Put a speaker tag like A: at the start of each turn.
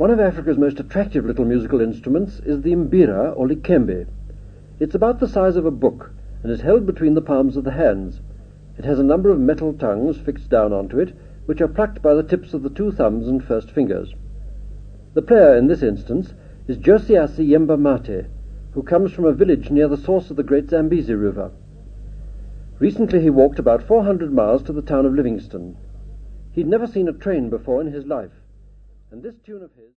A: One of Africa's most attractive little musical instruments is the mbira, or likembe. It's about the size of a book, and is held between the palms of the hands. It has a number of metal tongues fixed down onto it, which are plucked by the tips of the two thumbs and first fingers. The player in this instance is Josiasi Yemba Mate, who comes from a village near the source of the great Zambezi River. Recently he walked about 400 miles to the town of Livingston. He'd never seen a train before in his life, and this tune of his...